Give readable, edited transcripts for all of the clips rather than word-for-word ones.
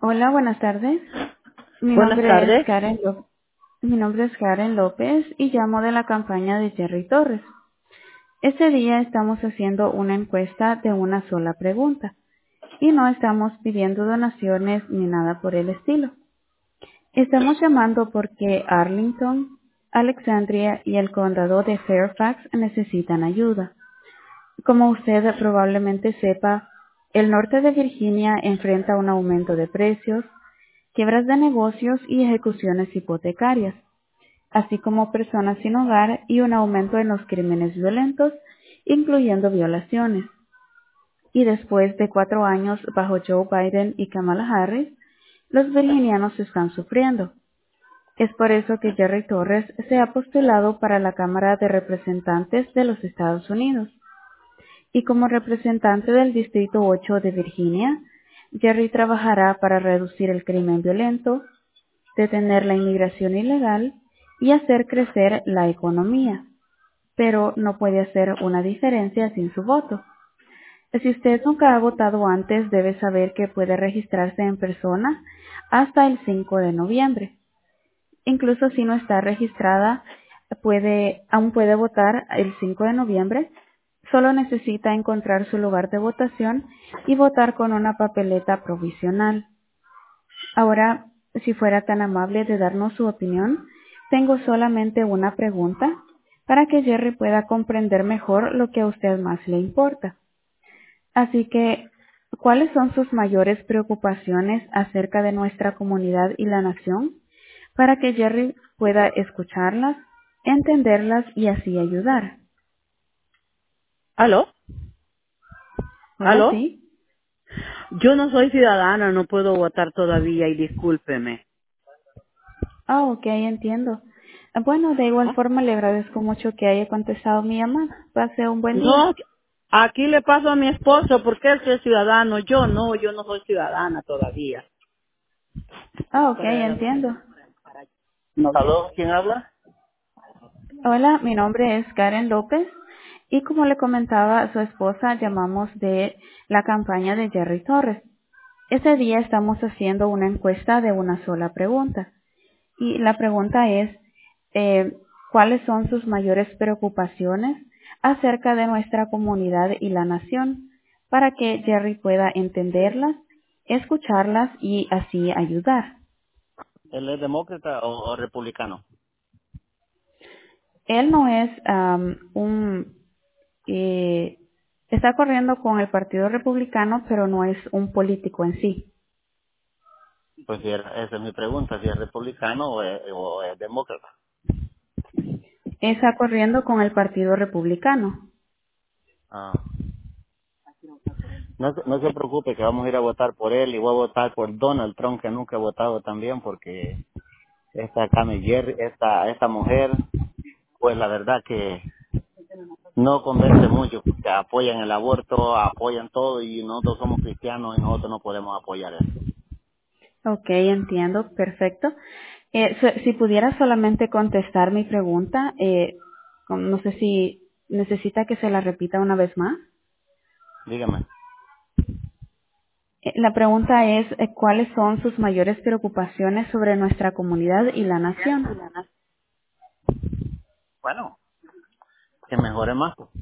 Hola, buenas tardes. Mi Buenas nombre es tardes. Mi nombre es Karen López y llamo de la campaña de Jerry Torres. Este día estamos haciendo una encuesta de una sola pregunta y no estamos pidiendo donaciones ni nada por el estilo. Estamos llamando porque Arlington, Alexandria y el condado de Fairfax necesitan ayuda. Como usted probablemente sepa, el norte de Virginia enfrenta un aumento de precios, quiebras de negocios y ejecuciones hipotecarias, así como personas sin hogar y un aumento en los crímenes violentos, incluyendo violaciones. Y después de 4 años bajo Joe Biden y Kamala Harris, los virginianos están sufriendo. Es por eso que Jerry Torres se ha postulado para la Cámara de Representantes de los Estados Unidos. Y como representante del Distrito 8 de Virginia, Jerry trabajará para reducir el crimen violento, detener la inmigración ilegal y hacer crecer la economía, pero no puede hacer una diferencia sin su voto. Si usted nunca ha votado antes, debe saber que puede registrarse en persona hasta el 5 de noviembre. Incluso si no está registrada, aún puede votar el 5 de noviembre. Solo necesita encontrar su lugar de votación y votar con una papeleta provisional. Ahora, si fuera tan amable de darnos su opinión, tengo solamente una pregunta para que Jerry pueda comprender mejor lo que a usted más le importa. Así que, ¿cuáles son sus mayores preocupaciones acerca de nuestra comunidad y la nación? Para que Jerry pueda escucharlas, entenderlas y así ayudar. ¿Aló? Hola, ¿Aló? sí. Yo no soy ciudadana, no puedo votar todavía y discúlpeme. Ah, ok, entiendo. Bueno, de igual ¿No? forma le agradezco mucho que haya contestado mi llamada. Pase un buen día. No, aquí le paso a mi esposo porque él sí es ciudadano. Yo no soy ciudadana todavía. Ah, ok, entiendo. No. ¿Aló? ¿Quién habla? Hola, mi nombre es Karen López y como le comentaba a su esposa, llamamos de la campaña de Jerry Torres. Ese día estamos haciendo una encuesta de una sola pregunta y la pregunta es, eh, ¿cuáles son sus mayores preocupaciones acerca de nuestra comunidad y la nación? Para que Jerry pueda entenderlas, escucharlas y así ayudar. ¿Él es demócrata o republicano? Él no es está corriendo con el Partido Republicano, pero no es un político en sí. Pues esa es mi pregunta, si es republicano o es demócrata. Está corriendo con el Partido Republicano. Ah. No se preocupe que vamos a ir a votar por él y voy a votar por Donald Trump, que nunca he votado también porque esta Kami Jerry, esta mujer, pues la verdad que no convence mucho, que apoyan el aborto, apoyan todo y nosotros somos cristianos y nosotros no podemos apoyar eso. Ok, entiendo, perfecto. Si pudiera solamente contestar mi pregunta, no sé si necesita que se la repita una vez más. Dígame. La pregunta es, ¿cuáles son sus mayores preocupaciones sobre nuestra comunidad y la nación? Bueno, que mejore más. Pues.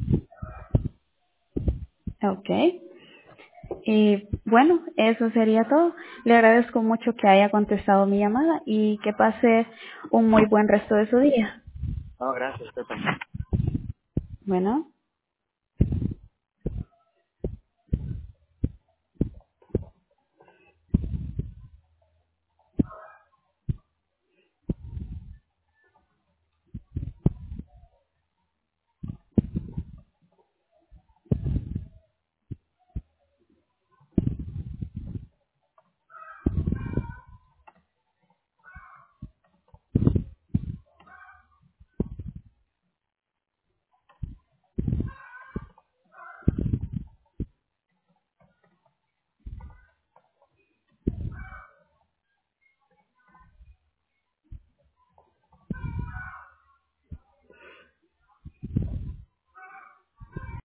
Ok. Y bueno, eso sería todo. Le agradezco mucho que haya contestado mi llamada y que pase un muy buen resto de su día. No, gracias, usted también. Bueno.